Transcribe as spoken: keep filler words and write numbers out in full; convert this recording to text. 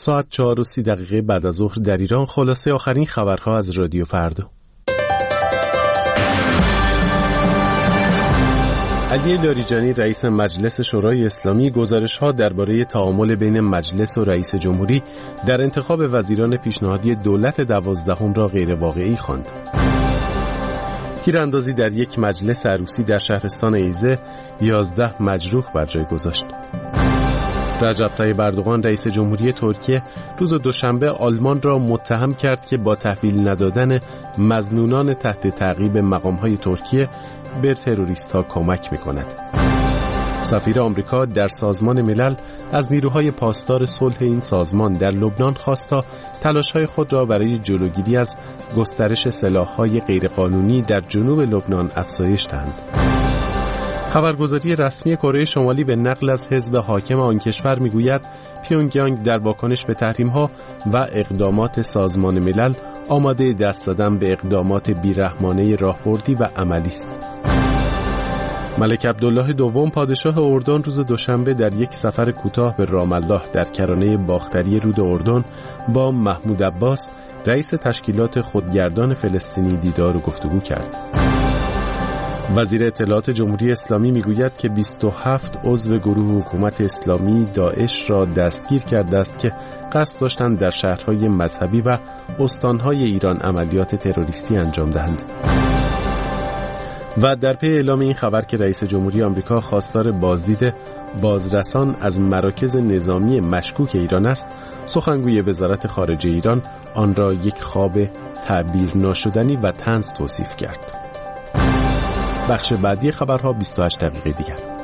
ساعت چهار و سی دقیقه بعد از ظهر در ایران. خلاصه آخرین خبرها از رادیو فردا. علی لاریجانی رئیس مجلس شورای اسلامی گزارش‌ها درباره تعامل بین مجلس و رئیس جمهوری در انتخاب وزیران پیشنهادی دولت دوازدهم را غیرواقعی خواند. تیراندازی در یک مجلس عروسی در شهرستان ایزه یازده مجروح بر جای گذاشت. رجب طیب اردوغان رئیس جمهوری ترکیه روز دوشنبه آلمان را متهم کرد که با تحویل ندادن مظنونان تحت تعقیب مقام‌های ترکیه به تروریست‌ها کمک می‌کند. سفیر آمریکا در سازمان ملل از نیروهای پاسدار صلح این سازمان در لبنان خواست تا تلاش‌های خود را برای جلوگیری از گسترش سلاح‌های غیرقانونی در جنوب لبنان افزایش دهند. خبرگزاری رسمی کره شمالی به نقل از حزب حاکم آن کشور میگوید پیونگیانگ در واکنش به تحریم‌ها و اقدامات سازمان ملل آماده دست دادن به اقدامات بیرحمانه راهبردی و عملی است. ملک عبدالله دوم پادشاه اردن روز دوشنبه در یک سفر کوتاه به رام الله در کرانه باختری رود اردن با محمود عباس رئیس تشکیلات خودگردان فلسطینی دیدار و گفتگو کرد. وزیر اطلاعات جمهوری اسلامی میگوید که بیست و هفت عضو گروه حکومت اسلامی داعش را دستگیر کرده است که قصد داشتند در شهرهای مذهبی و استانهای ایران عملیات تروریستی انجام دهند. و در پی اعلام این خبر که رئیس جمهوری آمریکا خواستار بازدید بازرسان از مراکز نظامی مشکوک ایران است، سخنگوی وزارت خارجه ایران آن را یک خواب تعبیر ناشدنی و طنز توصیف کرد. بخش بعدی خبرها بیست و هشت دقیقه دیگر.